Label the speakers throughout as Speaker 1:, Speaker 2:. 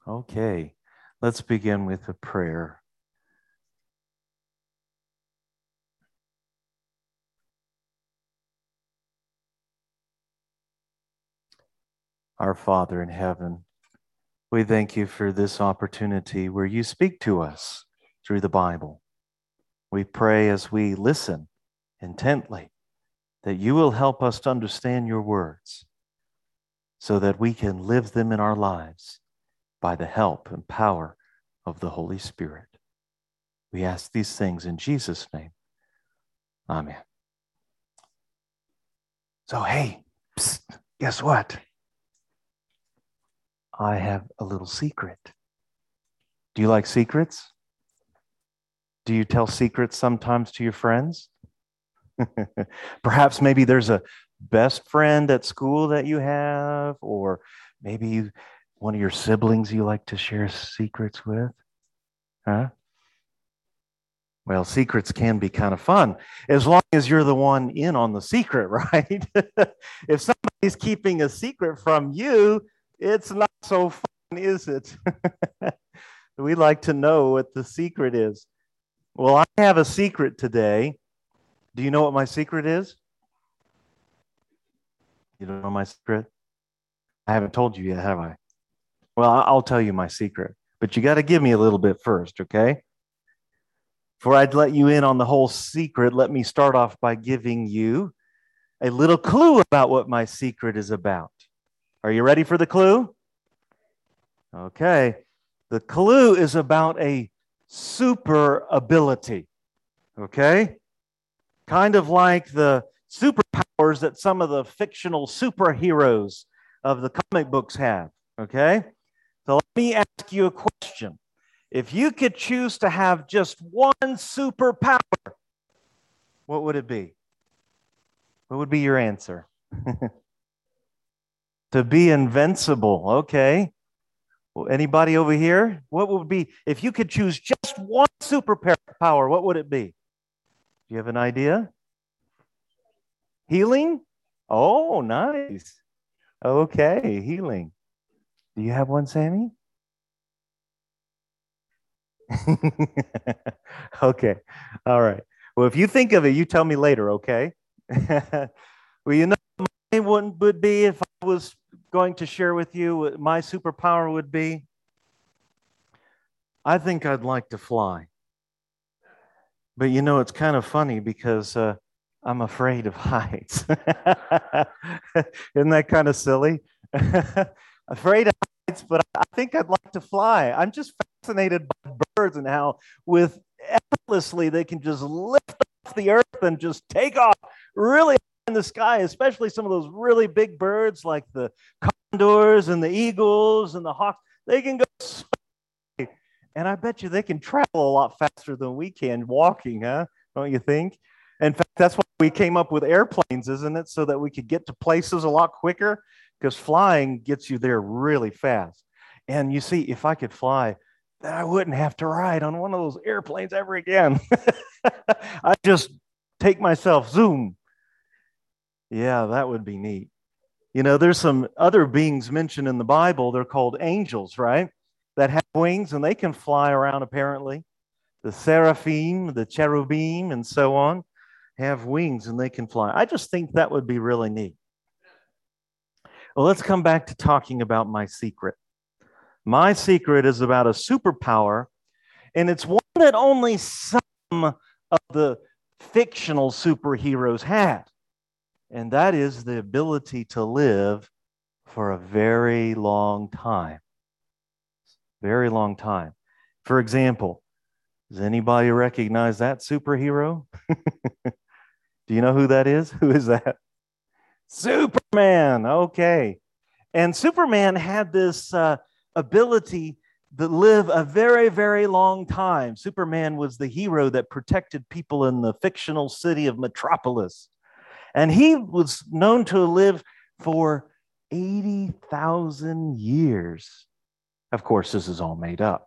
Speaker 1: Okay, let's begin with a prayer. Our Father in heaven, we thank you for this opportunity where you speak to us through the Bible. We pray as we listen intently that you will help us to understand your words so that we can live them in our lives by the help and power of the Holy Spirit. We ask these things in Jesus' name. Amen. So, hey, psst, guess what? I have a little secret. Do you like secrets? Do you tell secrets sometimes to your friends? Perhaps maybe there's a best friend at school that you have, or maybe one of your siblings you like to share secrets with. Huh? Well, secrets can be kind of fun as long as you're the one in on the secret, right? If somebody's keeping a secret from you, it's not so fun, is it? We like to know what the secret is. Well, I have a secret today. Do you know what my secret is? You don't know my secret? I haven't told you yet, have I? Well, I'll tell you my secret, but you got to give me a little bit first, okay? Before I'd let you in on the whole secret, let me start off by giving you a little clue about what my secret is about. Are you ready for the clue? Okay. The clue is about a super ability, okay? Kind of like the superpowers that some of the fictional superheroes of the comic books have, okay? So let me ask you a question. If you could choose to have just one superpower, what would it be? What would be your answer? To be invincible, okay? Well, anybody over here? What would be, if you could choose just one superpower, what would it be? Do you have an idea? Healing? Oh, nice. Okay, healing. Do you have one, Sammy? Okay. All right. Well, if you think of it, you tell me later, okay? Well, you know, mine one would be if I was going to share with you what my superpower would be. I think I'd like to fly. But you know, it's kind of funny because I'm afraid of heights. Isn't that kind of silly? Afraid of heights, but I think I'd like to fly. I'm just fascinated by birds and how, with effortlessly, they can just lift off the earth and just take off really high in the sky, especially some of those really big birds like the condors and the eagles and the hawks. They can go so, and I bet you they can travel a lot faster than we can walking, huh? Don't you think? In fact, that's why we came up with airplanes, isn't it? So that we could get to places a lot quicker, because flying gets you there really fast. And you see, if I could fly, then I wouldn't have to ride on one of those airplanes ever again. I just take myself, zoom. Yeah, that would be neat. You know, there's some other beings mentioned in the Bible. They're called angels, right? That have wings and they can fly around apparently. The seraphim, the cherubim, and so on have wings and they can fly. I just think that would be really neat. Well, let's come back to talking about my secret. My secret is about a superpower, and it's one that only some of the fictional superheroes had, and that is the ability to live for a very long time. Very long time. For example, does anybody recognize that superhero? Do you know who that is? Who is that? Superman. Okay. And Superman had this ability to live a very, very long time. Superman was the hero that protected people in the fictional city of Metropolis. And he was known to live for 80,000 years. Of course, this is all made up.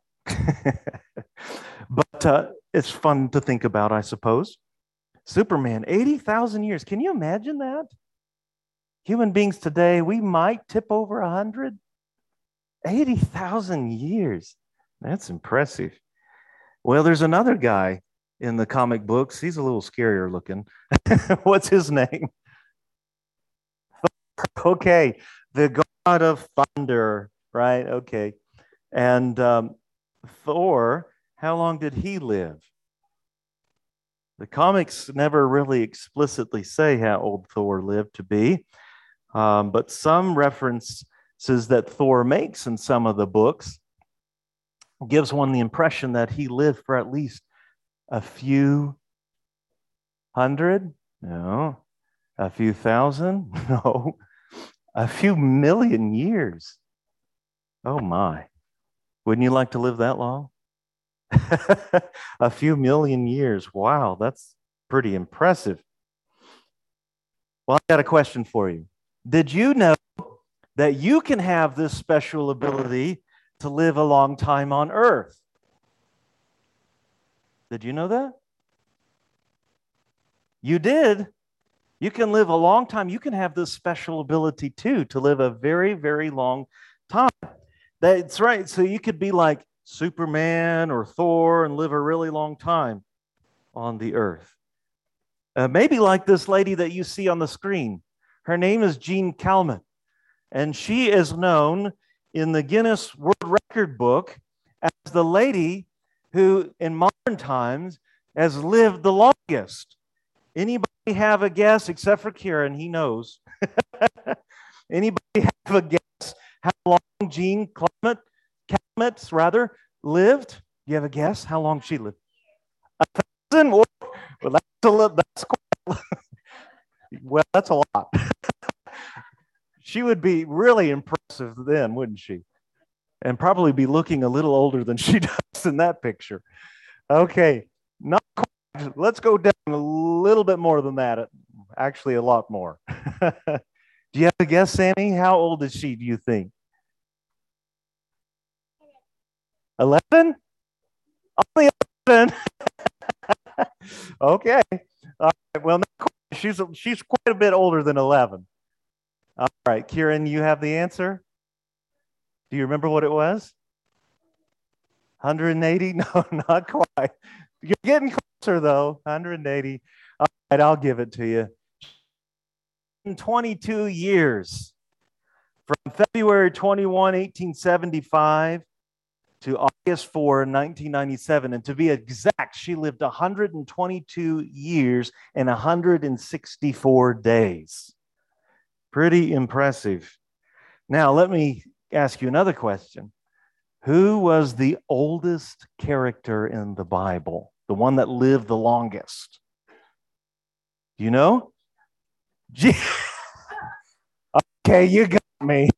Speaker 1: But it's fun to think about, I suppose. Superman, 80,000 years. Can you imagine that? Human beings today, we might tip over 100. 80,000 years. That's impressive. Well, there's another guy in the comic books. He's a little scarier looking. What's his name? Okay, the god of thunder, right? Okay. And Thor, how long did he live? The comics never really explicitly say how old Thor lived to be, but some references that Thor makes in some of the books gives one the impression that he lived for at least a few hundred, no, a few thousand, no, a few million years. Oh my. Wouldn't you like to live that long? A few million years. Wow, that's pretty impressive. Well, I got a question for you. Did you know that you can have this special ability to live a long time on earth? Did you know that? You did. You can live a long time. You can have this special ability too to live a very, very long time. That's right. So you could be like Superman or Thor and live a really long time on the earth. Maybe like this lady that you see on the screen. Her name is Jean Calment, and she is known in the Guinness World Record book as the lady who, in modern times, has lived the longest. Anybody have a guess, except for Kieran? He knows. Anybody have a guess how long Jean Calment lived? Do you have a guess how long she lived? 1,000? Well, that's a lot. She would be really impressive then, wouldn't she? And probably be looking a little older than she does in that picture. Okay, not quite. Let's go down a little bit more than that. Actually, a lot more. Do you have a guess, Sammy? How old is she, do you think? 11? Only 11. Okay. All right. Well, she's quite a bit older than 11. All right, Kieran, you have the answer? Do you remember what it was? 180? No, not quite. You're getting closer, though. 180. All right, I'll give it to you. 22 years. From February 21, 1875 to August 4, 1997. And to be exact, she lived 122 years and 164 days. Pretty impressive. Now, let me ask you another question. Who was the oldest character in the Bible? The one that lived the longest? Do you know? Okay, you got me.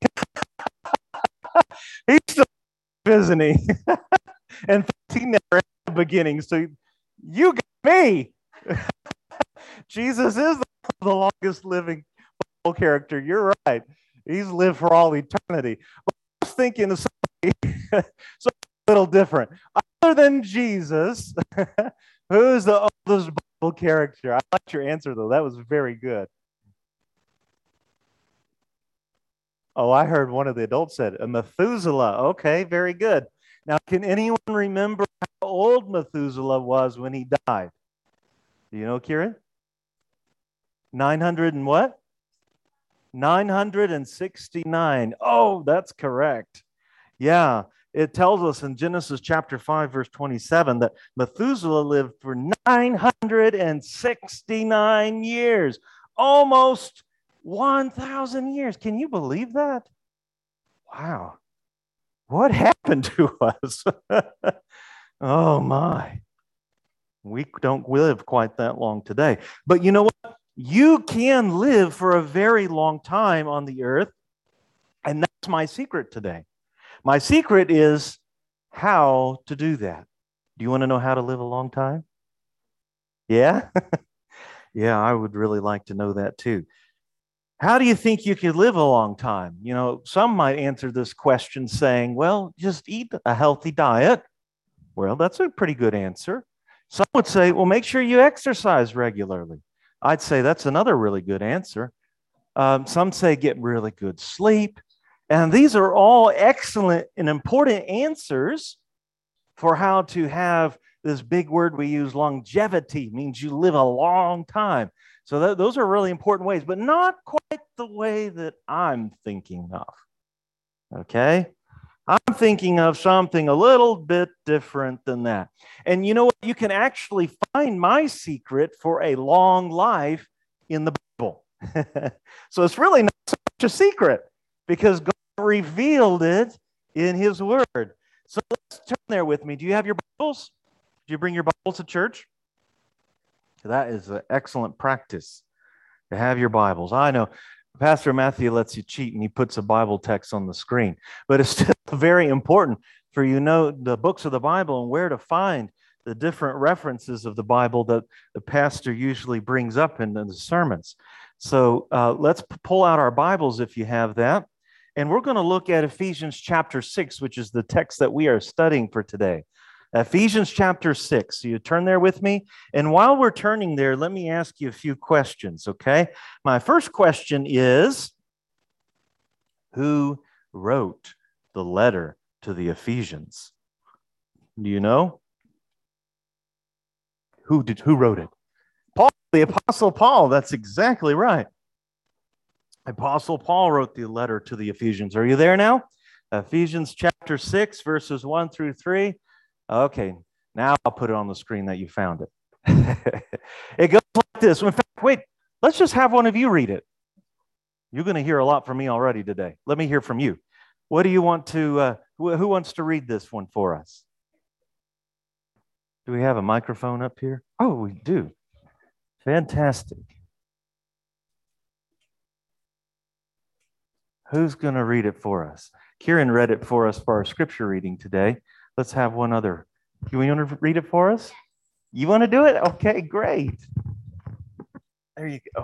Speaker 1: He's still, isn't he? In fact, he never had the beginning. So you got me. Jesus is the longest living character. You're right. He's lived for all eternity. But I was thinking of something a little different. Other than Jesus, who's the oldest Bible character? I liked your answer, though. That was very good. Oh, I heard one of the adults said Methuselah. Okay, very good. Now, can anyone remember how old Methuselah was when he died? Do you know, Kieran? 900 and what? 969. Oh, that's correct. Yeah, it tells us in Genesis chapter 5, verse 27, that Methuselah lived for 969 years, almost 1,000 years. Can you believe that? Wow. What happened to us? Oh, my. We don't live quite that long today. But you know what? You can live for a very long time on the earth, and that's my secret today. My secret is how to do that. Do you want to know how to live a long time? Yeah? Yeah, I would really like to know that too. How do you think you could live a long time? You know, some might answer this question saying, well, just eat a healthy diet. Well, that's a pretty good answer. Some would say, well, make sure you exercise regularly. I'd say that's another really good answer. Some say get really good sleep. And these are all excellent and important answers for how to have this big word we use, longevity, means you live a long time. So those are really important ways, but not quite the way that I'm thinking of. Okay? I'm thinking of something a little bit different than that. And you know what? You can actually find my secret for a long life in the Bible. So it's really not so much a secret because God revealed it in His Word. So let's turn there with me. Do you have your Bibles? Did you bring your Bibles to church? That is an excellent practice to have your Bibles. I know Pastor Matthew lets you cheat and he puts a Bible text on the screen, but it's still very important for you to know the books of the Bible and where to find the different references of the Bible that the pastor usually brings up in the sermons. So let's pull out our Bibles if you have that. And we're going to look at Ephesians chapter 6, which is the text that we are studying for today. Ephesians chapter 6. So you turn there with me. And while we're turning there, let me ask you a few questions, okay? My first question is, who wrote the letter to the Ephesians? Do you know? Who wrote it? Paul, the Apostle Paul. That's exactly right. Apostle Paul wrote the letter to the Ephesians. Are you there now? Ephesians chapter 6, verses 1 through 3. Okay, now I'll put it on the screen that you found it. It goes like this. In fact, wait, let's just have one of you read it. You're going to hear a lot from me already today. Let me hear from you. What do you want to, who wants to read this one for us? Do we have a microphone up here? Oh, we do. Fantastic. Who's going to read it for us? Kieran read it for us for our scripture reading today. Let's have one other. You want to read it for us? You want to do it? Okay, great. There you go.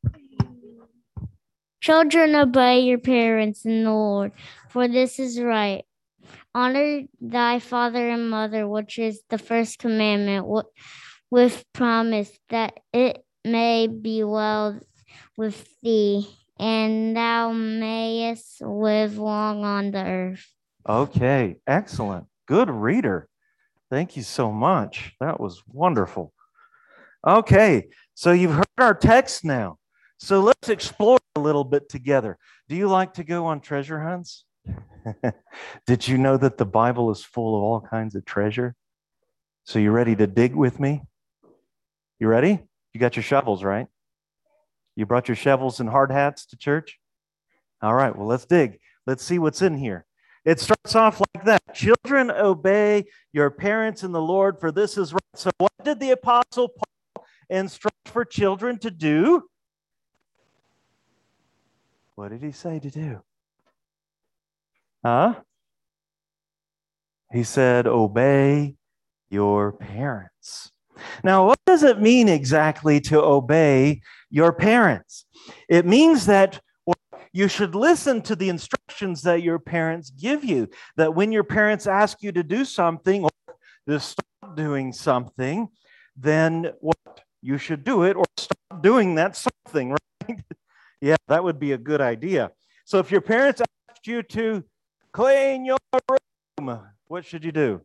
Speaker 2: Children, obey your parents in the Lord, for this is right. Honor thy father and mother, which is the first commandment, with promise that it may be well with thee, and thou mayest live long on the earth.
Speaker 1: Okay, excellent. Good reader. Thank you so much. That was wonderful. Okay, so you've heard our text now. So let's explore a little bit together. Do you like to go on treasure hunts? Did you know that the Bible is full of all kinds of treasure? So you ready to dig with me? You ready? You got your shovels, right? You brought your shovels and hard hats to church? All right, well, let's dig. Let's see what's in here. It starts off like that. Children, obey your parents in the Lord, for this is right. So what did the Apostle Paul instruct for children to do? What did he say to do? Huh? He said, obey your parents. Now, what does it mean exactly to obey your parents? It means that you should listen to the instructions that your parents give you, that when your parents ask you to do something or to stop doing something, then what? You should do it or stop doing that something, right? Yeah, that would be a good idea. So if your parents asked you to clean your room, what should you do?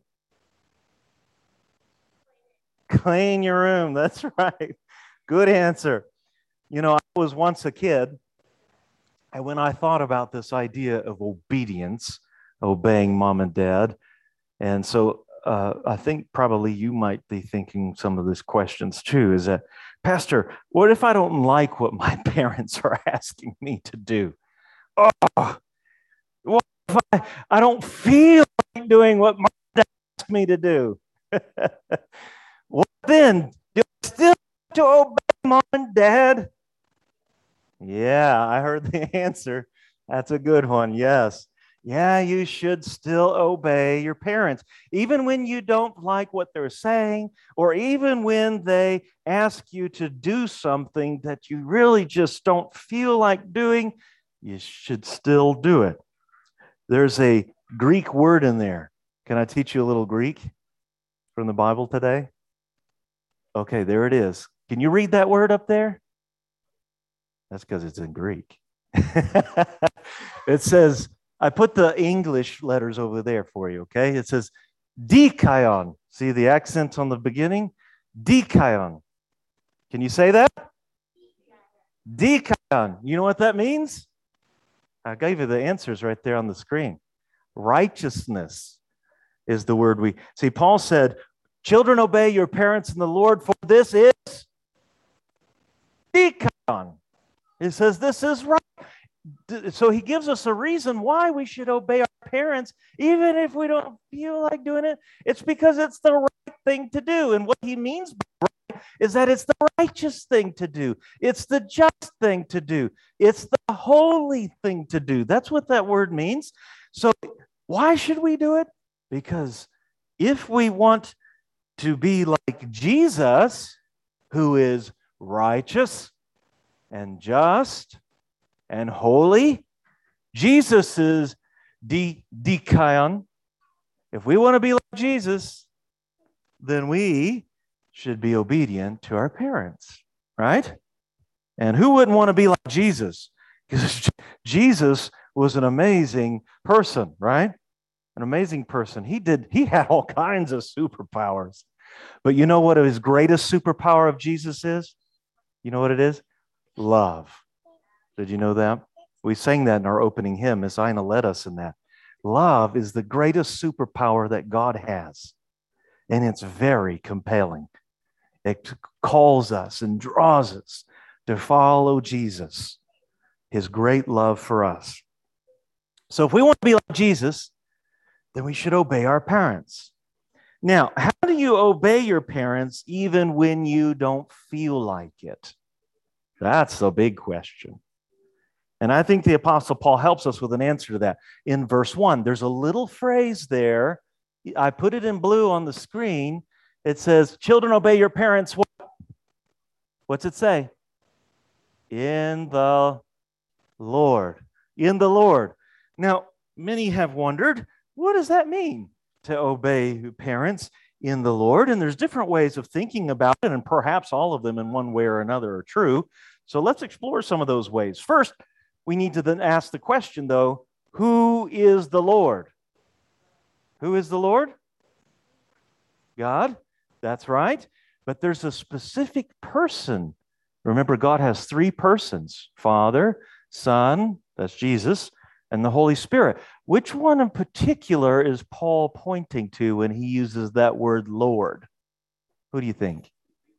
Speaker 1: Clean your room. That's right. Good answer. You know, I was once a kid, and when I thought about this idea of obedience, obeying mom and dad, and so I think probably you might be thinking some of these questions too, is that, Pastor, what if I don't like what my parents are asking me to do? Oh, what if I don't feel like doing what my dad asked me to do? What then? Do I still have to obey mom and dad? Yeah, I heard the answer. That's a good one. Yes. Yeah, you should still obey your parents, even when you don't like what they're saying, or even when they ask you to do something that you really just don't feel like doing, you should still do it. There's a Greek word in there. Can I teach you a little Greek from the Bible today? Okay, there it is. Can you read that word up there? That's because it's in Greek. It says I put the English letters over there for you, okay? It says dikaion. See the accent on the beginning? Dikaion. Can you say that? Dikaion. You know what that means? I gave you the answers right there on the screen. Righteousness is the word we see. Paul said, children, obey your parents in the Lord, for this is dikaion. He says this is right. So he gives us a reason why we should obey our parents, even if we don't feel like doing it. It's because it's the right thing to do. And what he means by right is that it's the righteous thing to do. It's the just thing to do. It's the holy thing to do. That's what that word means. So why should we do it? Because if we want to be like Jesus, who is righteous and just and holy, Jesus is dikaion. If we want to be like Jesus, then we should be obedient to our parents, right? And who wouldn't want to be like Jesus? Because Jesus was an amazing person, right? An amazing person. He had all kinds of superpowers. But you know what his greatest superpower of Jesus is? You know what it is? Love. Did you know that? We sang that in our opening hymn. Miss Ina led us in that. Love is the greatest superpower that God has. And it's very compelling. It calls us and draws us to follow Jesus, his great love for us. So if we want to be like Jesus, then we should obey our parents. Now, how do you obey your parents even when you don't feel like it? That's a big question. And I think the Apostle Paul helps us with an answer to that. In verse 1, there's a little phrase there. I put it in blue on the screen. It says, children, obey your parents. What? What's it say? In the Lord. In the Lord. Now, many have wondered, what does that mean to obey parents in the Lord? And there's different ways of thinking about it, and perhaps all of them in one way or another are true. So let's explore some of those ways. First, we need to then ask the question, though, who is the Lord? Who is the Lord? God. That's right. But there's a specific person. Remember, God has three persons: Father, Son, that's Jesus, and the Holy Spirit. Which one in particular is Paul pointing to when he uses that word Lord? Who do you think?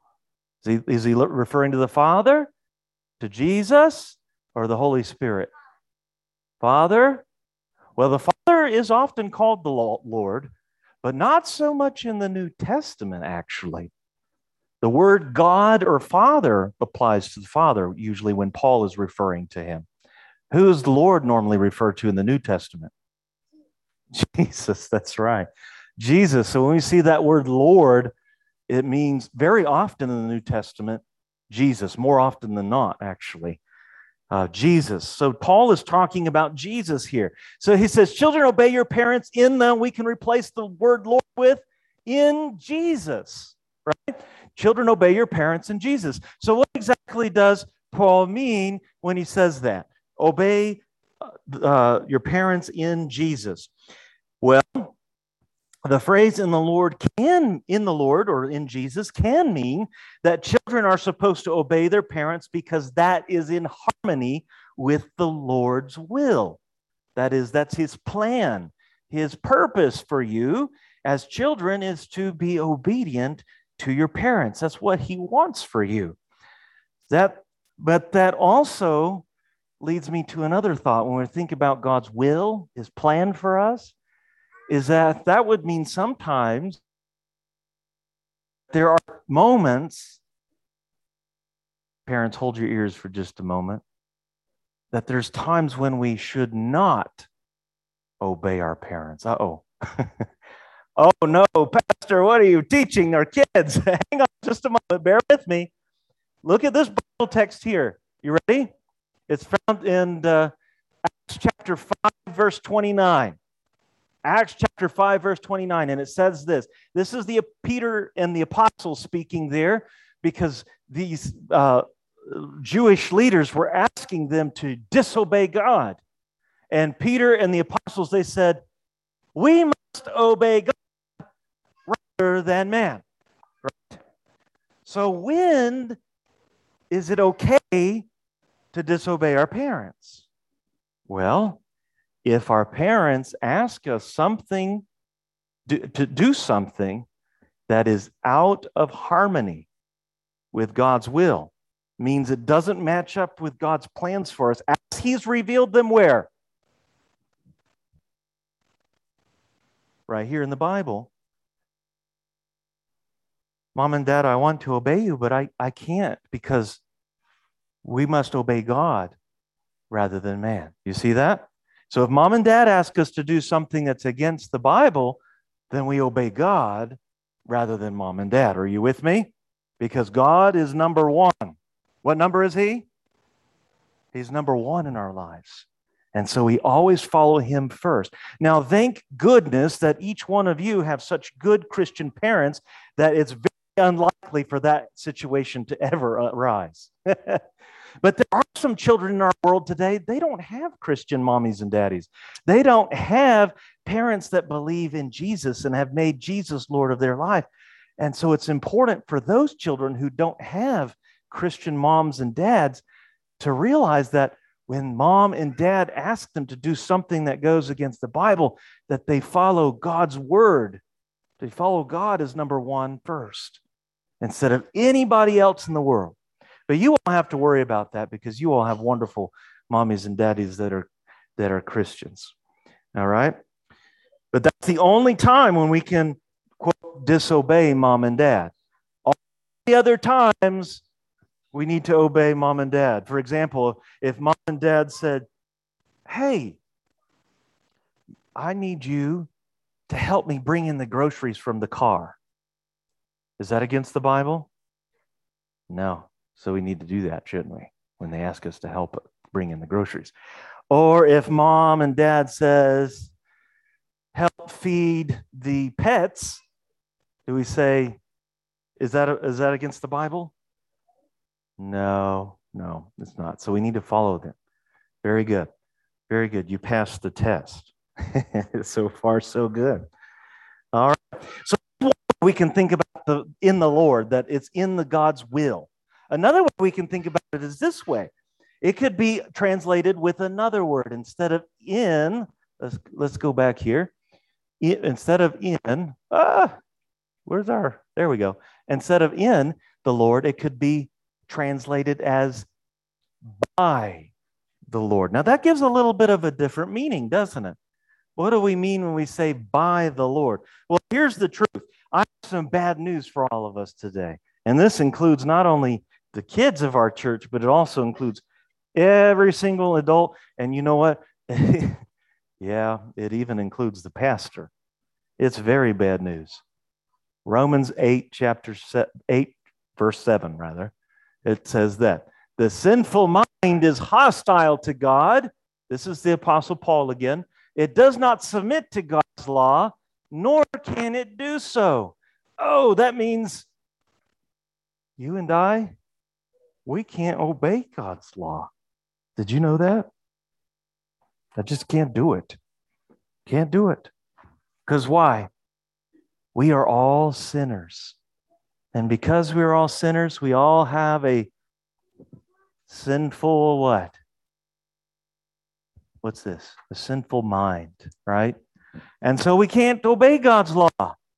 Speaker 1: Is he referring to the Father, to Jesus, or the Holy Spirit? Father? Well, the Father is often called the Lord, but not so much in the New Testament, actually. The word God or Father applies to the Father, usually when Paul is referring to him. Who is the Lord normally referred to in the New Testament? Jesus, that's right. Jesus. So when we see that word Lord, it means very often in the New Testament, Jesus, more often than not, actually. Jesus. So Paul is talking about Jesus here. So he says, children, obey your parents in them. We can replace the word Lord with in Jesus, right? Children, obey your parents in Jesus. So what exactly does Paul mean when he says that? Obey your parents in Jesus. Well, the phrase in the Lord or in Jesus can mean that children are supposed to obey their parents because that is in harmony with the Lord's will. That is, that's his plan. His purpose for you as children is to be obedient to your parents. That's what he wants for you. But that also leads me to another thought when we think about God's will, his plan for us, is that would mean sometimes there are moments, parents, hold your ears for just a moment, that there's times when we should not obey our parents. Uh-oh. Oh, no, Pastor, what are you teaching our kids? Hang on just a moment. Bear with me. Look at this Bible text here. You ready? It's found in Acts chapter 5, verse 29. Acts chapter 5, verse 29, and it says this. This is the Peter and the apostles speaking there because these Jewish leaders were asking them to disobey God. And Peter and the apostles, they said, we must obey God rather than man. Right? So when is it okay to disobey our parents? Well, if our parents ask us something to do something that is out of harmony with God's will, means it doesn't match up with God's plans for us as He's revealed them where? Right here in the Bible. Mom and Dad, I want to obey you, but I can't, because we must obey God rather than man. You see that? So if Mom and Dad ask us to do something that's against the Bible, then we obey God rather than Mom and Dad. Are you with me? Because God is number one. What number is He? He's number one in our lives. And so we always follow Him first. Now, thank goodness that each one of you have such good Christian parents that it's very unlikely for that situation to ever arise. But there are some children in our world today, they don't have Christian mommies and daddies. They don't have parents that believe in Jesus and have made Jesus Lord of their life. And so it's important for those children who don't have Christian moms and dads to realize that when mom and dad ask them to do something that goes against the Bible, that they follow God's word. They follow God as number one first, instead of anybody else in the world. But you won't have to worry about that, because you all have wonderful mommies and daddies that are Christians. All right? But that's the only time when we can, quote, disobey mom and dad. All the other times, we need to obey mom and dad. For example, if mom and dad said, hey, I need you to help me bring in the groceries from the car. Is that against the Bible? No. So we need to do that, shouldn't we? When they ask us to help bring in the groceries. Or if mom and dad says, help feed the pets, do we say, is that against the Bible? No, it's not. So we need to follow them. Very good. Very good. You passed the test. So far, so good. All right. So we can think about in the Lord, that it's in the God's will. Another way we can think about it is this way. It could be translated with another word. Instead of in, let's go back here. Instead of in, there we go. Instead of in the Lord, it could be translated as by the Lord. Now that gives a little bit of a different meaning, doesn't it? What do we mean when we say by the Lord? Well, here's the truth. I have some bad news for all of us today. And this includes not only the kids of our church, but it also includes every single adult. And you know what? Yeah, it even includes the pastor. It's very bad news. Romans 8, verse 7, rather. It says that the sinful mind is hostile to God. This is the Apostle Paul again. It does not submit to God's law, nor can it do so. Oh, that means you and I, we can't obey God's law. Did you know that? I just can't do it. Can't do it. Because why? We are all sinners. And because we're all sinners, we all have a sinful what? What's this? A sinful mind, right? And so we can't obey God's law.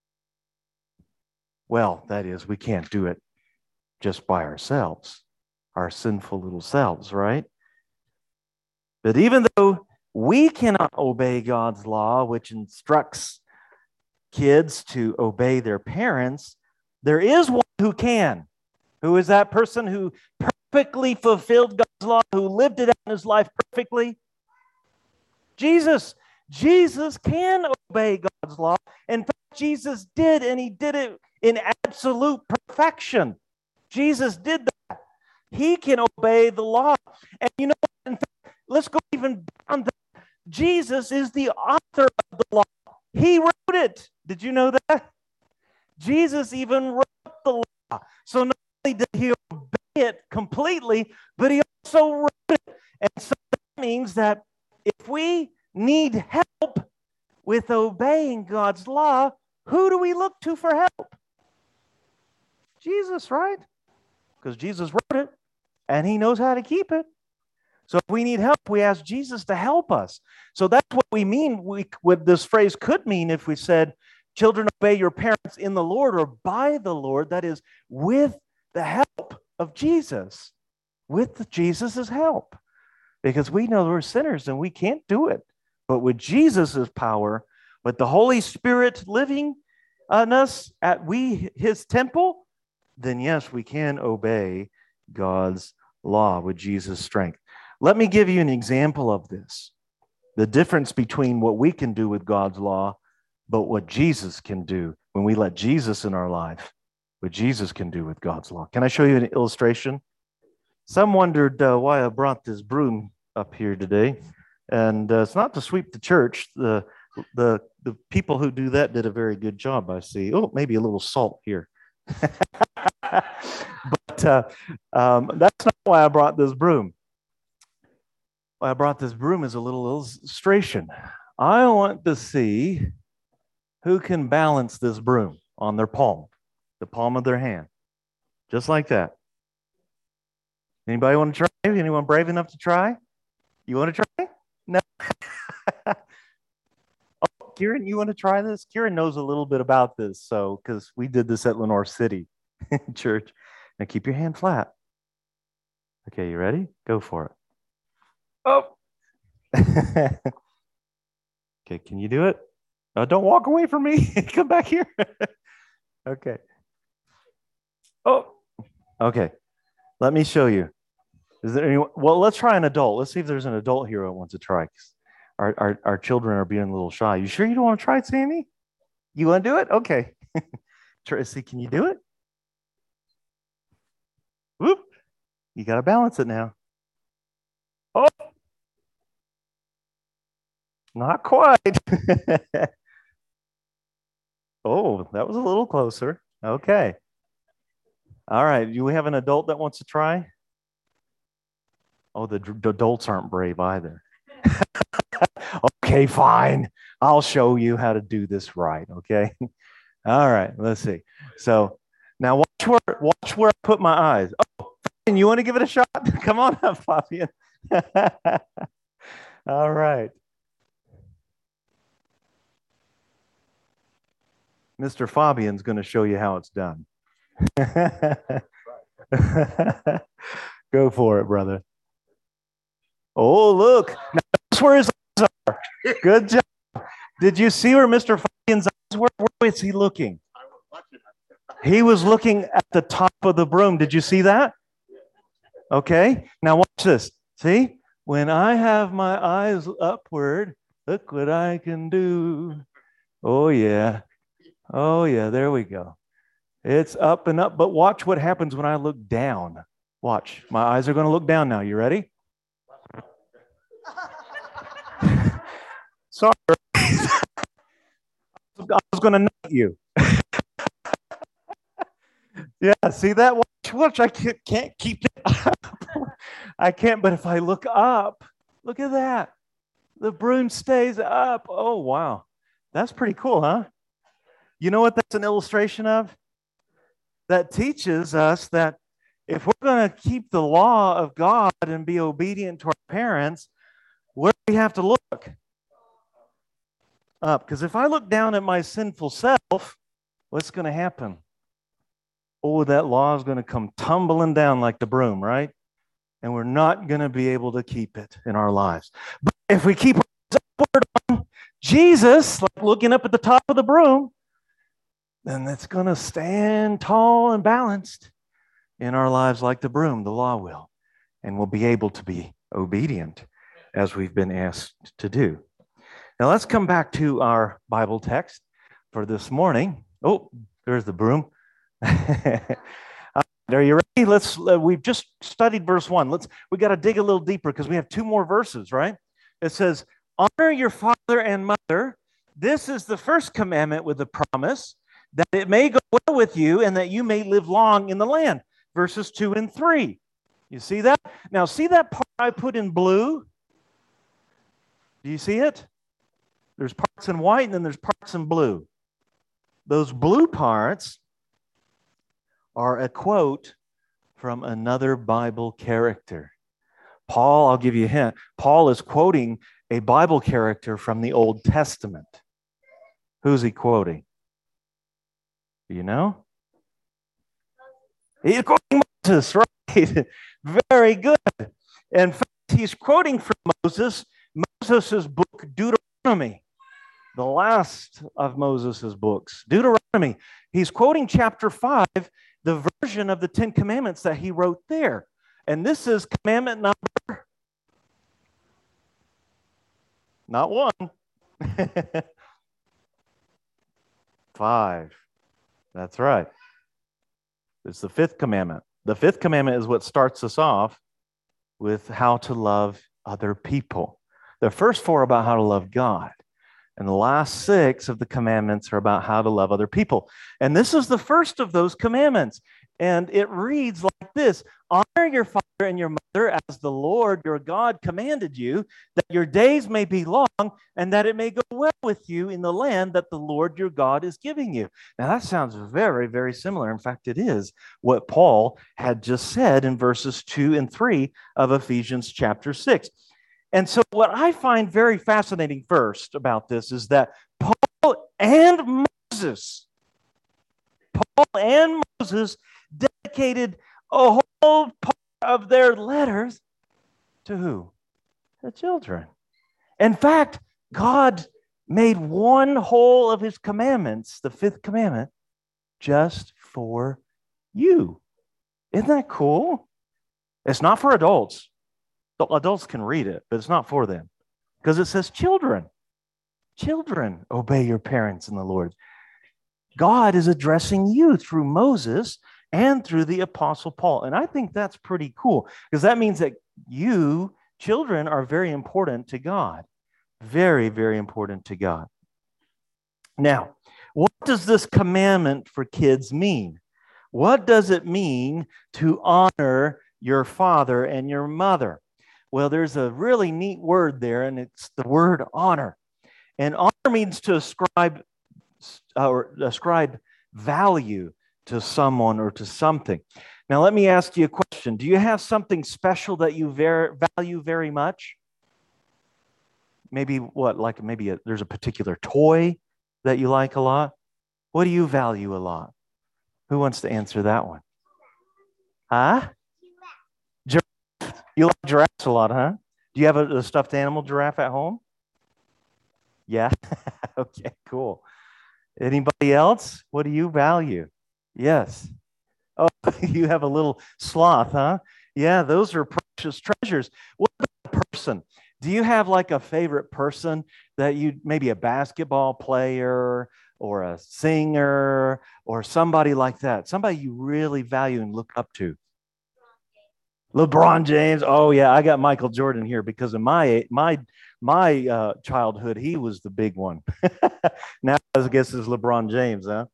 Speaker 1: Well, that is, we can't do it just by ourselves, our sinful little selves, right? But even though we cannot obey God's law, which instructs kids to obey their parents, there is one who can. Who is that person who perfectly fulfilled God's law, who lived it out in his life perfectly? Jesus. Jesus can obey God's law. In fact, Jesus did, and he did it in absolute perfection. Jesus did that. He can obey the law. And you know what? In fact, let's go even beyond that. Jesus is the author of the law. He wrote it. Did you know that? Jesus even wrote the law. So not only did he obey it completely, but he also wrote it. And so that means that if we need help with obeying God's law, who do we look to for help? Jesus, right? Because Jesus wrote it, and he knows how to keep it. So if we need help, we ask Jesus to help us. So that's what we mean. What this phrase could mean if we said, children, obey your parents in the Lord or by the Lord. That is, with the help of Jesus. With Jesus' help. Because we know we're sinners and we can't do it. But with Jesus' power, with the Holy Spirit living in us at his temple, then yes, we can obey God's law with Jesus' strength. Let me give you an example of this. The difference between what we can do with God's law, but what Jesus can do when we let Jesus in our life, what Jesus can do with God's law. Can I show you an illustration? Some wondered why I brought this broom up here today. And it's not to sweep the church. The people who do that did a very good job, I see. Oh, maybe a little salt here. But that's not why I brought this broom. Why I brought this broom is a little illustration. I want to see who can balance this broom on their palm, the palm of their hand, just like that. Anybody want to try? Anyone brave enough to try? You want to try? No. Oh, Kieran, you want to try this? Kieran knows a little bit about this, so because we did this at Lenore City Church. Now keep your hand flat. Okay, you ready? Go for it. Oh. Okay, can you do it? Don't walk away from me. Come back here. Okay. Oh. Okay. Let me show you. Is there anyone? Well, let's try an adult. Let's see if there's an adult here who wants to try. Our children are being a little shy. You sure you don't want to try it, Sandy? You want to do it? Okay. See, can you do it? Whoop. You got to balance it now. Oh. Not quite. Oh, that was a little closer. Okay. All right. Do we have an adult that wants to try? Oh, the adults aren't brave either. Okay, fine. I'll show you how to do this right. Okay. All right. Let's see. So now watch where I put my eyes. Oh, Fabian, you want to give it a shot? Come on up, Fabian. All right. Mr. Fabian's going to show you how it's done. Go for it, brother. Oh, look. Now that's where his eyes are. Good job. Did you see where Mr. Fabian's eyes were? Where is he looking? He was looking at the top of the broom. Did you see that? Okay. Now watch this. See? When I have my eyes upward, look what I can do. Oh, yeah. Oh, yeah. There we go. It's up and up. But watch what happens when I look down. Watch. My eyes are going to look down now. You ready? Sorry. I was going to nut you. Yeah, see that? Watch. I can't keep it up. I can't, but if I look up, look at that. The broom stays up. Oh, wow. That's pretty cool, huh? You know what that's an illustration of? That teaches us that if we're going to keep the law of God and be obedient to our parents, where do we have to look? Up. Because if I look down at my sinful self, what's going to happen? Oh, that law is going to come tumbling down like the broom, right? And we're not going to be able to keep it in our lives. But if we keep upward on Jesus, like looking up at the top of the broom, then it's going to stand tall and balanced in our lives like the broom, the law will. And we'll be able to be obedient as we've been asked to do. Now let's come back to our Bible text for this morning. Oh, there's the broom. Are you ready? We've just studied verse 1. We got to dig a little deeper because we have two more verses, right? It says, honor your father and mother. This is the first commandment with the promise that it may go well with you and that you may live long in the land. Verses 2 and 3. You see that? Now, see that part I put in blue? Do you see it? There's parts in white and then there's parts in blue. Those blue parts are a quote from another Bible character. Paul, I'll give you a hint. Paul is quoting a Bible character from the Old Testament. Who's he quoting? Do you know? He's quoting Moses, right? Very good. In fact, he's quoting from Moses' book, Deuteronomy, the last of Moses' books, Deuteronomy. He's quoting chapter 5, the version of the Ten Commandments that he wrote there. And this is commandment number, not 1, 5. That's right. It's the 5th commandment. The 5th commandment is what starts us off with how to love other people. The first 4 are about how to love God. And the last 6 of the commandments are about how to love other people. And this is the first of those commandments. And it reads like this: honor your father and your mother as the Lord your God commanded you, that your days may be long and that it may go well with you in the land that the Lord your God is giving you. Now that sounds very, very similar. In fact, it is what Paul had just said in verses 2 and 3 of Ephesians chapter 6. And so what I find very fascinating first about this is that Paul and Moses dedicated a whole part of their letters to who? The children. In fact, God made one whole of his commandments, the 5th commandment, just for you. Isn't that cool? It's not for adults. Adults can read it, but it's not for them. Because it says children. Children, obey your parents in the Lord. God is addressing you through Moses and through the Apostle Paul. And I think that's pretty cool, because that means that you, children, are very important to God. Very, very important to God. Now, what does this commandment for kids mean? What does it mean to honor your father and your mother? Well, there's a really neat word there, and it's the word honor. And honor means to ascribe value to someone or to something. Now, let me ask you a question. Do you have something special that you value very much? Maybe what? Like maybe there's a particular toy that you like a lot? What do you value a lot? Who wants to answer that one? Huh? Giraffe. You like giraffes a lot, huh? Do you have a stuffed animal giraffe at home? Yeah? Okay, cool. Anybody else? What do you value? Yes. Oh, you have a little sloth, huh? Yeah, those are precious treasures. What about a person? Do you have like a favorite person that you, maybe a basketball player or a singer or somebody like that? Somebody you really value and look up to? LeBron James. Oh yeah, I got Michael Jordan here because in my childhood, he was the big one. Now I guess it's LeBron James, huh?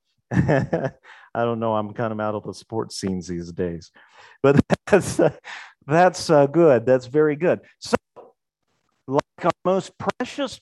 Speaker 1: I don't know. I'm kind of out of the sports scenes these days, but that's good. That's very good. So, like our most precious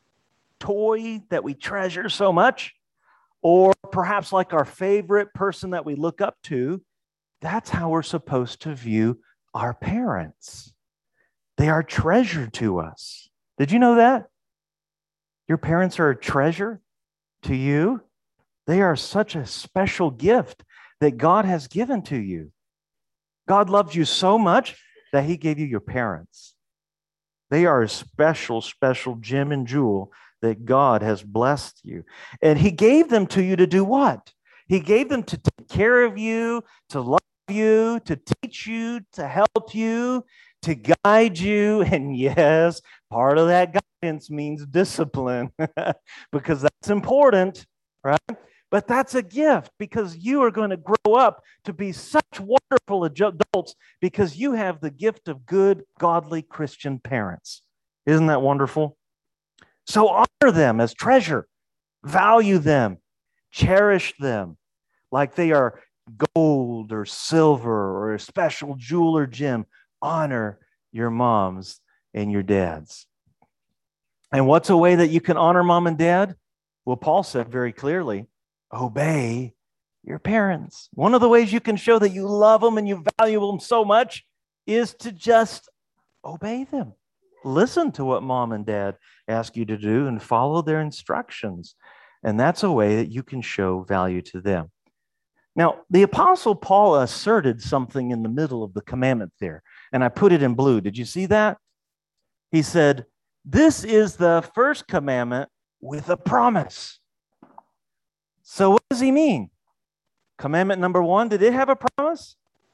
Speaker 1: toy that we treasure so much, or perhaps like our favorite person that we look up to, that's how we're supposed to view our parents. They are treasure to us. Did you know that? Your parents are a treasure to you. They are such a special gift that God has given to you. God loves you so much that he gave you your parents. They are a special, special gem and jewel that God has blessed you. And he gave them to you to do what? He gave them to take care of you, to love you, to teach you, to help you, to guide you. And yes, part of that guidance means discipline because that's important, right? But that's a gift because you are going to grow up to be such wonderful adults because you have the gift of good, godly Christian parents. Isn't that wonderful? So honor them as treasure, value them, cherish them like they are gold or silver or a special jewel or gem. Honor your moms and your dads. And what's a way that you can honor mom and dad? Well, Paul said very clearly, obey your parents. One of the ways you can show that you love them and you value them so much is to just obey them. Listen to what mom and dad ask you to do and follow their instructions. And that's a way that you can show value to them. Now, the Apostle Paul asserted something in the middle of the commandment there, and I put it in blue. Did you see that? He said, this is the first commandment with a promise. So what does he mean? Commandment number 1, did it have a promise?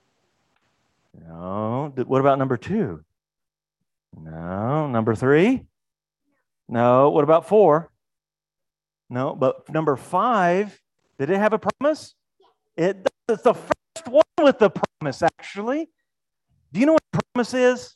Speaker 1: No. What about number 2? No. Number 3? No. What about 4? No. But number 5, did it have a promise? It's the first one with the promise, actually. Do you know what a promise is?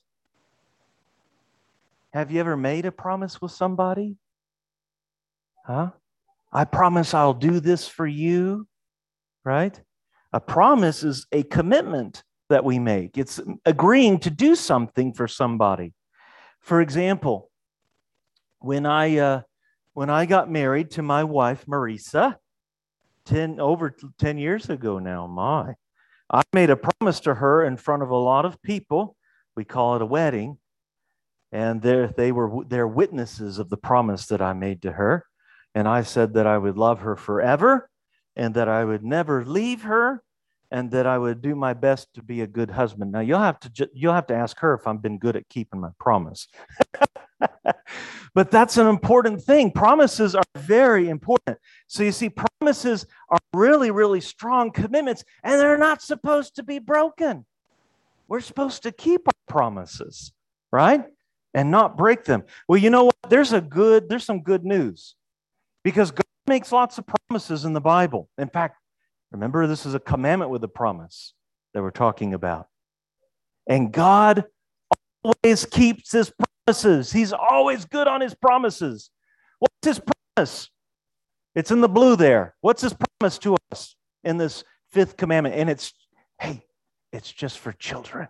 Speaker 1: Have you ever made a promise with somebody? Huh? I promise I'll do this for you, right? A promise is a commitment that we make. It's agreeing to do something for somebody. For example, when I got married to my wife, Marisa, over 10 years ago now, I made a promise to her in front of a lot of people. We call it a wedding. And they're witnesses of the promise that I made to her. And I said that I would love her forever and that I would never leave her and that I would do my best to be a good husband. Now, you'll have to ask her if I've been good at keeping my promise. But that's an important thing. Promises are very important. So you see, promises are really, really strong commitments, and they're not supposed to be broken. We're supposed to keep our promises, right? And not break them. Well, you know what? There's some good news, because God makes lots of promises in the Bible. In fact, remember, this is a commandment with a promise that we're talking about. And God always keeps his promises. He's always good on his promises. What's his promise? It's in the blue there. What's his promise to us in this 5th commandment? And it's just for children.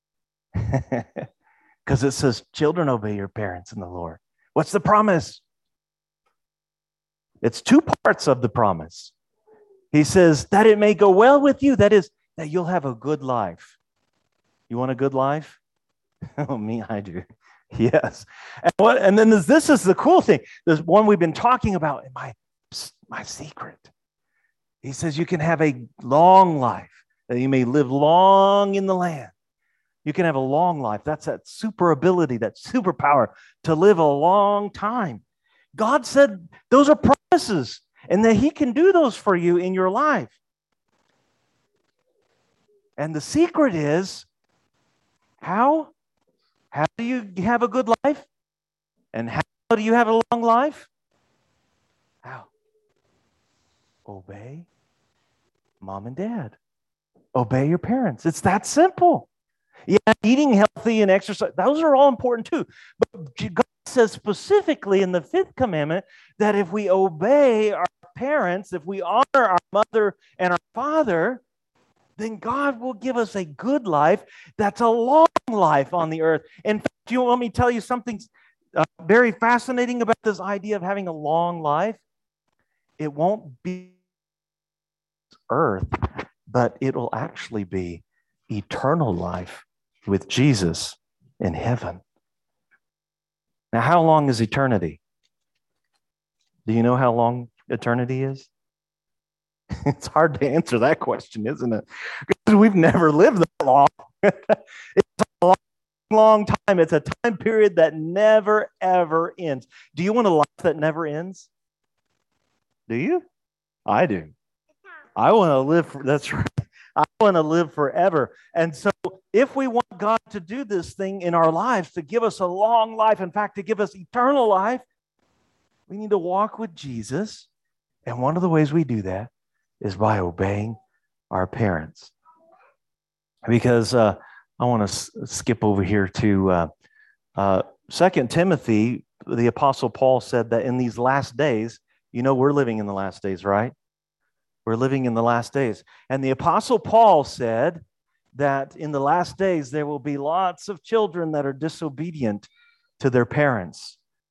Speaker 1: Because it says, children, obey your parents in the Lord. What's the promise? It's 2 parts of the promise. He says, that it may go well with you. That is, that you'll have a good life. You want a good life? Oh, me, I do. Yes. And then this is the cool thing. There's one we've been talking about in my secret. He says you can have a long life, that you may live long in the land. You can have a long life. That's that super ability, that superpower to live a long time. God said those are promises and that he can do those for you in your life. And the secret is, how do you have a good life? And how do you have a long life? How? Obey mom and dad. Obey your parents. It's that simple. Yeah, eating healthy and exercise, those are all important too. But God says specifically in the 5th commandment that if we obey our parents, if we honor our mother and our father, then God will give us a good life that's a long life on the earth. In fact, you want me to tell you something very fascinating about this idea of having a long life? It won't be earth, but it'll actually be eternal life with Jesus in heaven. Now, how long is eternity? Do you know how long eternity is? It's hard to answer that question, isn't it? Because we've never lived that long. It's a long, long time. It's a time period that never, ever ends. Do you want a life that never ends? Do you? I do. I want to live, that's right. I want to live forever. And so if we want God to do this thing in our lives, to give us a long life, in fact, to give us eternal life, we need to walk with Jesus. And one of the ways we do that is by obeying our parents. Because I want to skip over here to 2 Timothy. The Apostle Paul said that in these last days, we're living in the last days, right? We're living in the last days. And the Apostle Paul said that in the last days, there will be lots of children that are disobedient to their parents.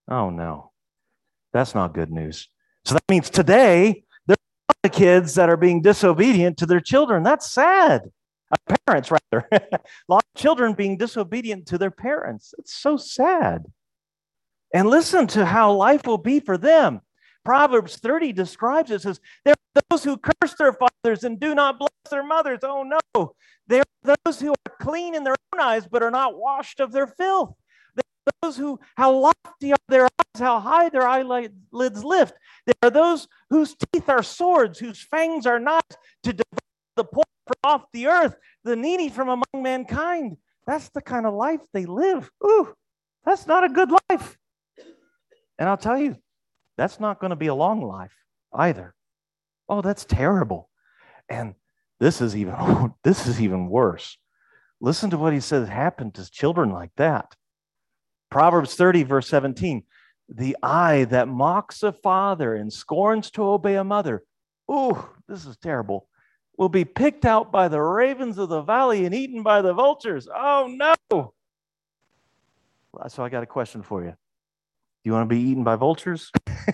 Speaker 1: Oh, no. That's not good news. So that means today, there are a lot of kids that are being disobedient to their children. That's sad. Parents, rather. A lot of children being disobedient to their parents. It's so sad. And listen to how life will be for them. Proverbs 30 describes it, says, there are those who curse their fathers and do not bless their mothers. Oh no. There are those who are clean in their own eyes, but are not washed of their filth. There are those who, how lofty are their eyes, how high their eyelids lift. There are those whose teeth are swords, whose fangs are not to devour the poor from off the earth, the needy from among mankind. That's the kind of life they live. Ooh, that's not a good life. And I'll tell you, that's not going to be a long life either. Oh, that's terrible. And this is even worse. Listen to what he says happened to children like that. Proverbs 30, verse 17. The eye that mocks a father and scorns to obey a mother. Ooh, this is terrible. Will be picked out by the ravens of the valley and eaten by the vultures. Oh, no. So I got a question for you. Do you want to be eaten by vultures?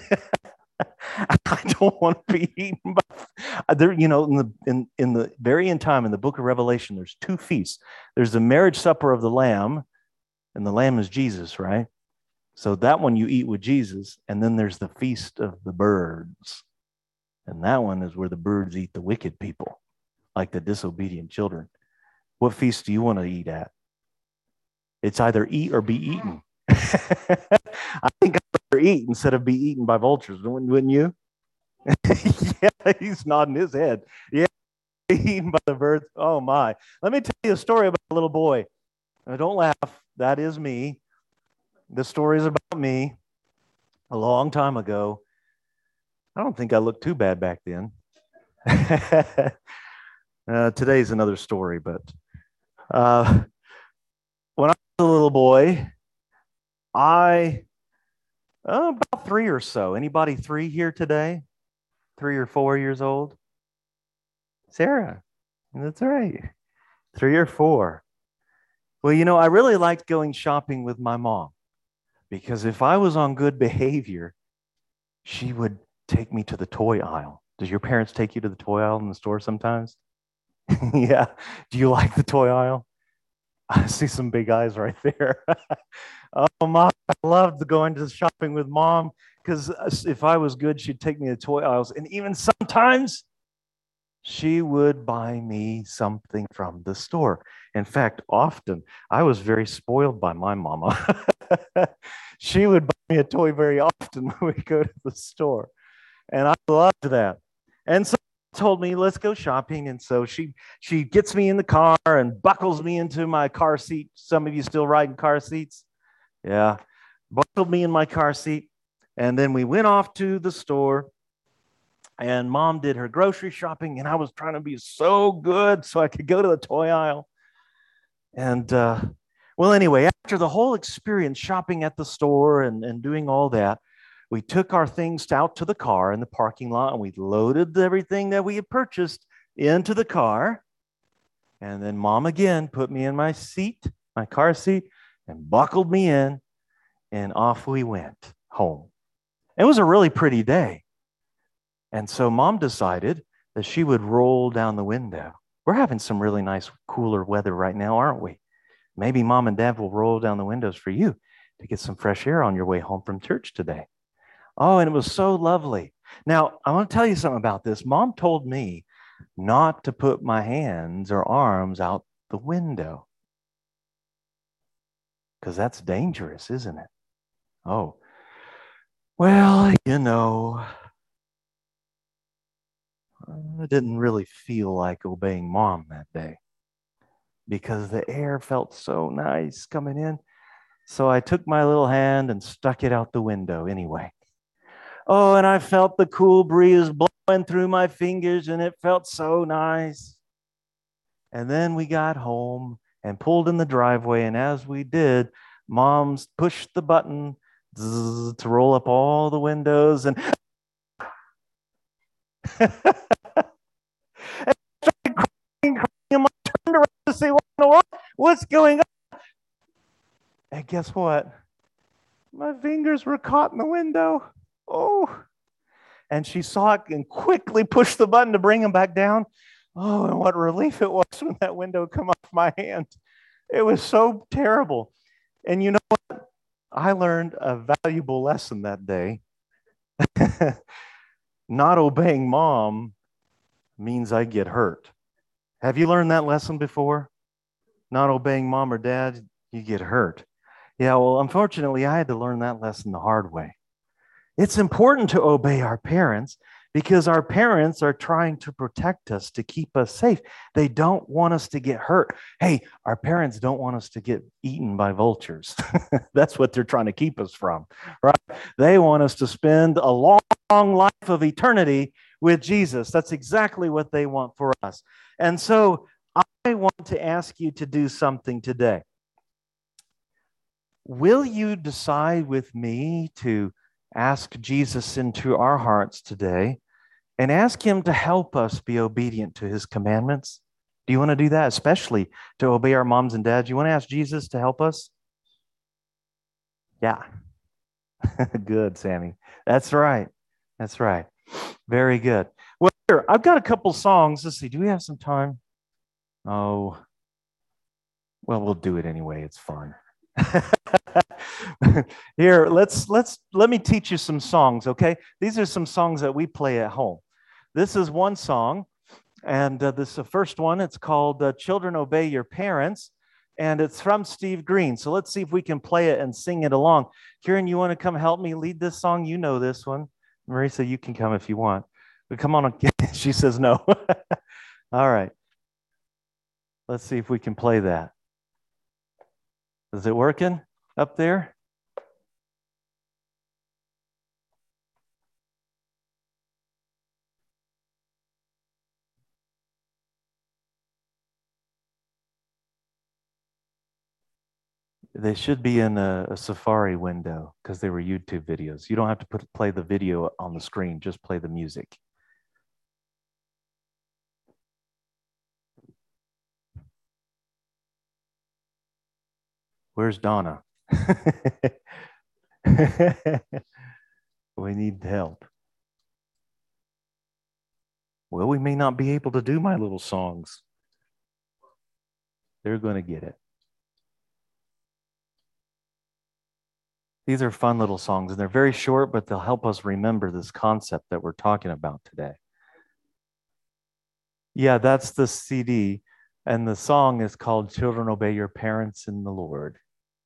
Speaker 1: I don't want to be eaten by there. You know, in the very end time in the book of Revelation, there's two feasts. There's the marriage supper of the Lamb, and the Lamb is Jesus, right? So that one you eat with Jesus, and then there's the feast of the birds, and that one is where the birds eat the wicked people, like the disobedient children. What feast do you want to eat at? It's either eat or be eaten. I think I'd rather eat instead of be eaten by vultures, wouldn't you? Yeah, he's nodding his head. Yeah, eaten by the birds. Oh my. Let me tell you a story about a little boy. Now, don't laugh. That is me. The story is about me a long time ago. I don't think I looked too bad back then. Today's another story, but when I was a little boy, about 3 or so. Anybody 3 here today? 3 or 4 years old? Sarah, that's right. 3 or 4. Well, you know, I really liked going shopping with my mom because if I was on good behavior, she would take me to the toy aisle. Does your parents take you to the toy aisle in the store sometimes? Yeah. Do you like the toy aisle? I see some big eyes right there. Oh, Mom, I loved going to shopping with Mom because if I was good, she'd take me to toy aisles. And even sometimes she would buy me something from the store. In fact, often I was very spoiled by my mama. She would buy me a toy very often when we go to the store. And I loved that. And so she told me, let's go shopping. And so she gets me in the car and buckles me into my car seat. Some of you still riding car seats? Yeah. Buckled me in my car seat. And then we went off to the store. And Mom did her grocery shopping. And I was trying to be so good so I could go to the toy aisle. And well, anyway, after the whole experience shopping at the store and doing all that, we took our things out to the car in the parking lot and we loaded everything that we had purchased into the car. And then Mom again put me in my seat, my car seat, and buckled me in, and off we went home. It was a really pretty day. And so Mom decided that she would roll down the window. We're having some really nice, cooler weather right now, aren't we? Maybe Mom and Dad will roll down the windows for you to get some fresh air on your way home from church today. Oh, and it was so lovely. Now, I want to tell you something about this. Mom told me not to put my hands or arms out the window because that's dangerous, isn't it? Oh, well, you know, I didn't really feel like obeying Mom that day because the air felt so nice coming in. So I took my little hand and stuck it out the window anyway. Oh, and I felt the cool breeze blowing through my fingers, and it felt so nice. And then we got home and pulled in the driveway, and as we did, Mom pushed the button to roll up all the windows, and I started crying, and I turned around to say, what's going on? And guess what? My fingers were caught in the window. Oh. And she saw it and quickly pushed the button to bring him back down. Oh, and what relief it was when that window come off my hand. It was so terrible. And you know what? I learned a valuable lesson that day. Not obeying mom means I get hurt. Have you learned that lesson before? Not obeying mom or dad, you get hurt. Yeah, well, unfortunately, I had to learn that lesson the hard way. It's important to obey our parents because our parents are trying to protect us, to keep us safe. They don't want us to get hurt. Hey, our parents don't want us to get eaten by vultures. That's what they're trying to keep us from, right? They want us to spend a long life of eternity with Jesus. That's exactly what they want for us. And so I want to ask you to do something today. Will you decide with me to ask Jesus into our hearts today and ask him to help us be obedient to his commandments? Do you want to do that, especially to obey our moms and dads? You want to ask Jesus to help us? Yeah. Good, Sammy. That's right. That's right. Very good. Well, here, I've got a couple songs. Let's see. Do we have some time? Oh, well, we'll do it anyway. It's fun. Here, let me teach you some songs, okay? These are some songs that we play at home. This is one song, and this is the first one. It's called Children Obey Your Parents, and it's from Steve Green. So let's see if we can play it and sing it along. Kieran, you want to come help me lead this song? You know this one. Marisa, you can come if you want. But come on. She says no. All right. Let's see if we can play that. Is it working up there? They should be in a Safari window because they were YouTube videos. You don't have to play the video on the screen, just play the music. Where's Donna? We need help. Well, we may not be able to do my little songs. They're going to get it. These are fun little songs, and they're very short, but they'll help us remember this concept that we're talking about today. Yeah, that's the CD, and the song is called Children Obey Your Parents in the Lord.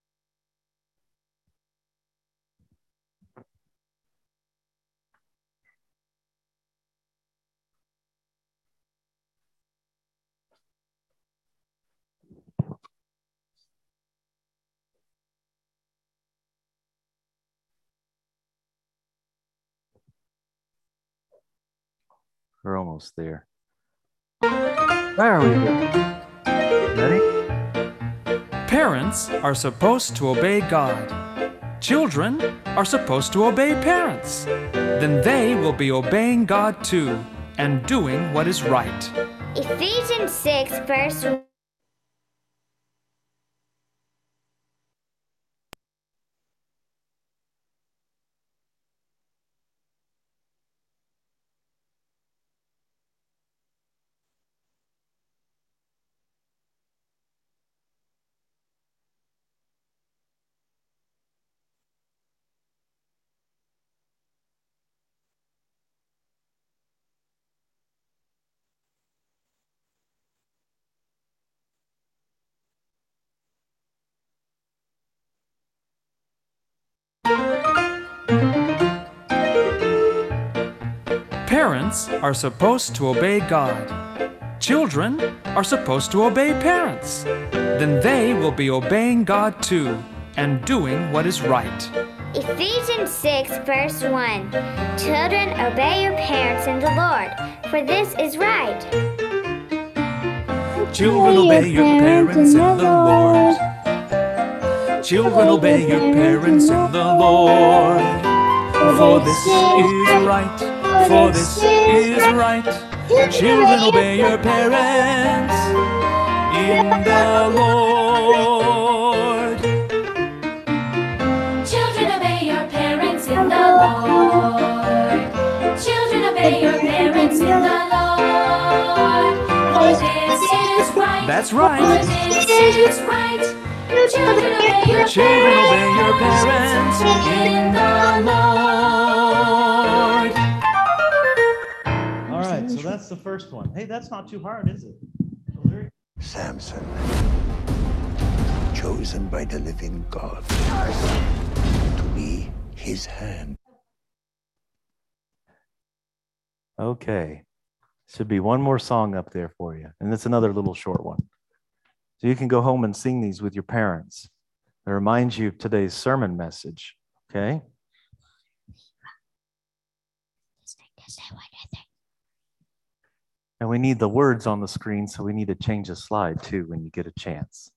Speaker 1: We're almost there. There we go. Ready?
Speaker 3: Parents are supposed to obey God. Children are supposed to obey parents. Then they will be obeying God too and doing what is right.
Speaker 4: Ephesians 6, verse 1.
Speaker 3: Parents are supposed to obey God. Children are supposed to obey parents. Then they will be obeying God too and doing what is right.
Speaker 4: Ephesians 6, verse 1. Children, obey your parents in the Lord, for this is right.
Speaker 3: Children, obey your parents in the Lord. Children, obey your parents in the Lord. For this is right. For this is right. Children, obey your parents in the Lord.
Speaker 5: Children, obey
Speaker 3: That's right.
Speaker 5: For this is right. Children, obey your
Speaker 3: Children,
Speaker 5: parents.
Speaker 3: obey your parents in the Lord.
Speaker 1: All right, so that's the first one. Hey, that's not too hard, is it?
Speaker 6: Samson, chosen by the living God to be his hand.
Speaker 1: Okay. Should be one more song up there for you. And it's another little short one. So you can go home and sing these with your parents. It reminds you of today's sermon message. Okay? And we need the words on the screen, so we need to change a slide too when you get a chance.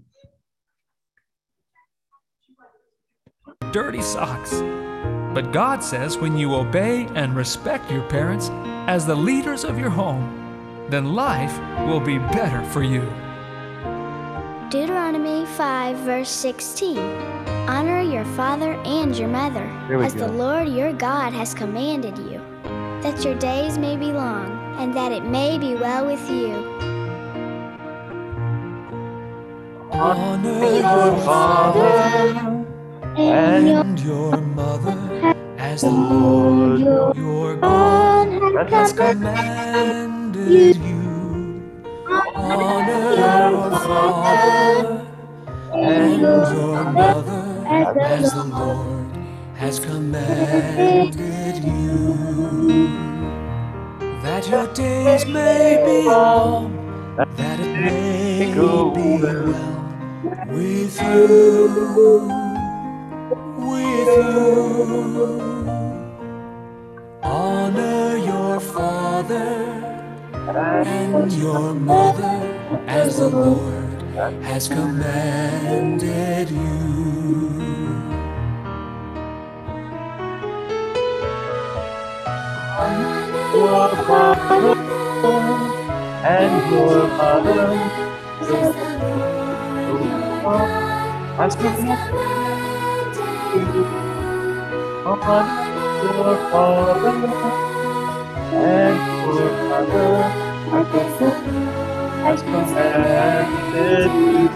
Speaker 3: Dirty socks. But God says when you obey and respect your parents as the leaders of your home, then life will be better for you.
Speaker 7: Deuteronomy 5, verse 16. Honor your father and your mother,
Speaker 1: There we
Speaker 7: as
Speaker 1: go.
Speaker 7: the Lord your God has commanded you, that your days may be long, and that it may be well with you.
Speaker 3: Honor your father and your mother as the Lord your God has commanded you. Honor your father and your mother as the Lord has commanded you. That your days may be long, that it may be well with you. Honor your father and your mother as the Lord has commanded you.
Speaker 1: Your father and your mother has commanded you. Honor your father and your mother has commanded you.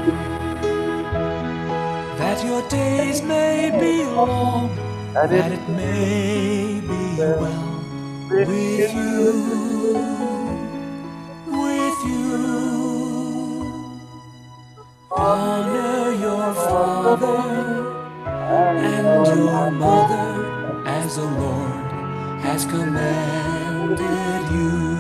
Speaker 3: That your days may be long, that it may be well with you. Honor your father and your mother as the Lord has commanded you.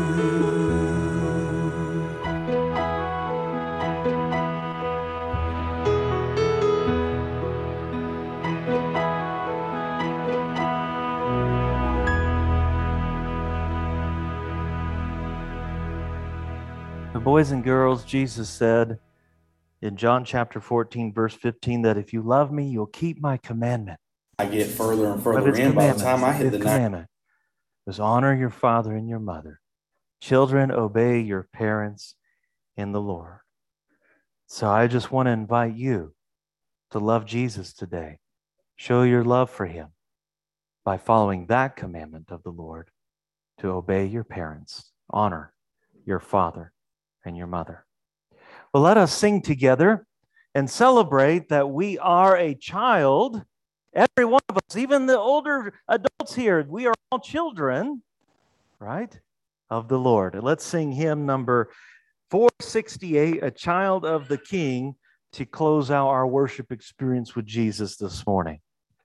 Speaker 1: Boys and girls, Jesus said in John chapter 14, verse 15, that if you love me, you'll keep my commandment.
Speaker 8: I get further and
Speaker 1: But
Speaker 8: further
Speaker 1: it's
Speaker 8: in. By the
Speaker 1: commandments.
Speaker 8: time I hit the
Speaker 1: It's
Speaker 8: 9,
Speaker 1: commandment was honor your father and your mother. Children, obey your parents in the Lord. So I just want to invite you to love Jesus today. Show your love for him by following that commandment of the Lord to obey your parents, honor your father and your mother. Well, let us sing together and celebrate that we are a child. Every one of us, even the older adults here, we are all children, right, of the Lord. And let's sing hymn number 468, A Child of the King, to close out our worship experience with Jesus this morning.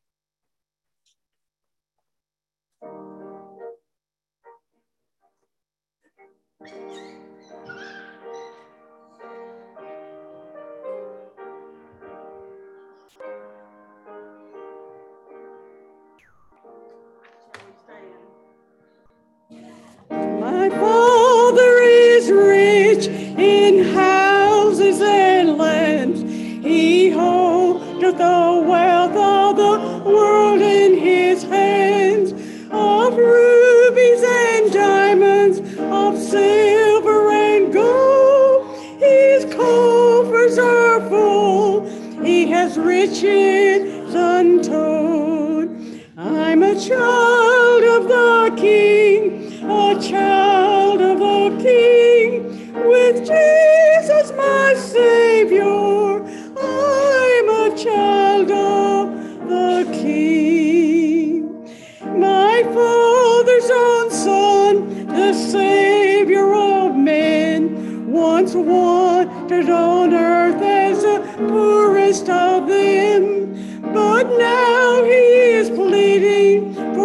Speaker 9: My Father is rich in houses and lands. He holdeth the wealth of the world in his hands. Of rubies and diamonds, of silver and gold, his coffers are full. He has riches untold. I'm a child of the King, a child of the King, with Jesus.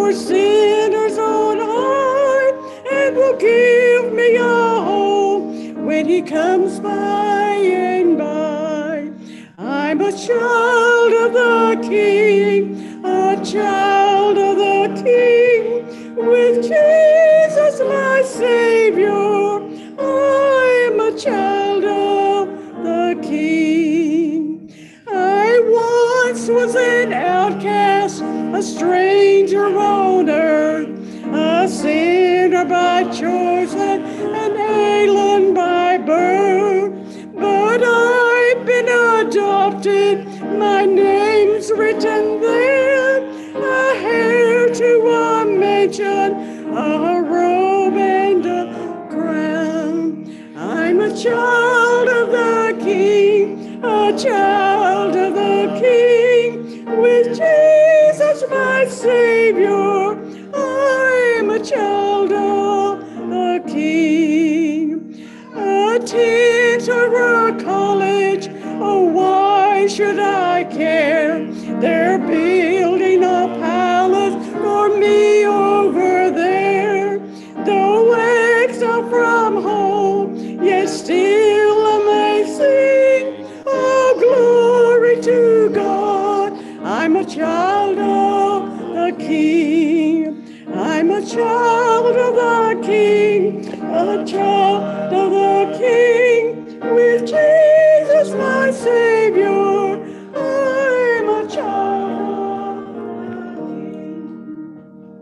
Speaker 9: for sinners on high, and will give me a home when he comes by and by. I'm a child of the King, a child of the King, with Jesus my Savior. I'm a child of the King. I once was an outcast, a stranger on earth, a sinner by choice, an alien by birth. But I've been adopted, my name's written there, a heir to a mansion, a robe and a crown. I'm a child of the King, a child of the King, with Jesus my Savior. I'm a child of the King. A tent or a college, oh, why should I care? They're building a palace for me over there. Though exiled from home, yet still I may sing, oh, glory to God. I'm a child of the King. I'm a child of the King, a child of the King, with Jesus my Savior. I'm a child of the King.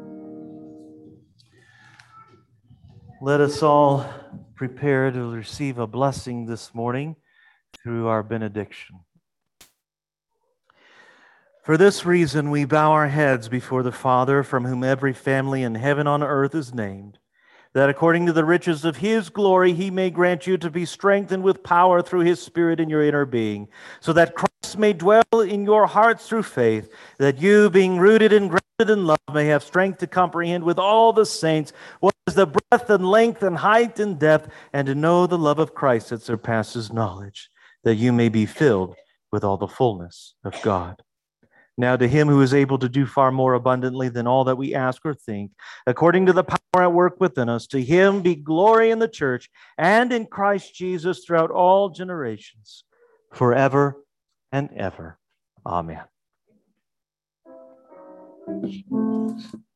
Speaker 1: Let us all prepare to receive a blessing this morning through our benediction. For this reason, we bow our heads before the Father, from whom every family in heaven on earth is named, that according to the riches of his glory, he may grant you to be strengthened with power through his Spirit in your inner being, so that Christ may dwell in your hearts through faith, that you, being rooted and grounded in love, may have strength to comprehend with all the saints what is the breadth and length and height and depth, and to know the love of Christ that surpasses knowledge, that you may be filled with all the fullness of God. Now to him who is able to do far more abundantly than all that we ask or think, according to the power at work within us, to him be glory in the church and in Christ Jesus throughout all generations, forever and ever. Amen.